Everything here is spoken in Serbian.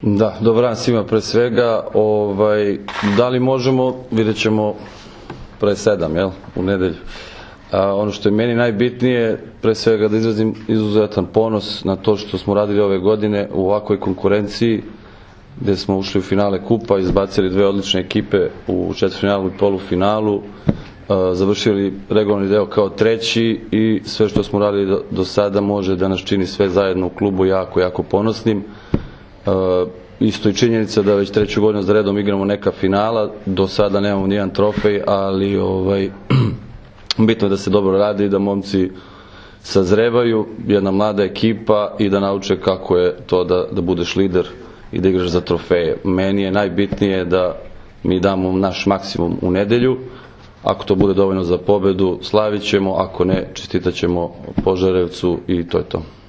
Da, dobar dan svima pre svega. Da li možemo, vidjet ćemo pre 7, jel, u nedelju. Ono što je meni najbitnije, pre svega da izrazim izuzetan ponos na to što smo radili ove godine u ovakvoj konkurenciji, gde smo ušli u finale kupa, izbacili dve odlične ekipe u četvrtfinalu i polufinalu, završili regularni deo kao treći i sve što smo radili do sada može da nas čini sve zajedno u klubu jako, jako ponosnim. Isto i činjenica da već treću godinu za redom igramo neka finala, do sada nemamo nijedan trofej, ali bitno je da se dobro radi i da momci sazrevaju, jedna mlada ekipa i da nauče kako je to da budeš lider i da igraš za trofeje. Meni je najbitnije da mi damo naš maksimum u nedelju. Ako to bude dovoljno za pobedu, slavit ćemo, ako ne, čestitat ćemo Požarevcu i to je to.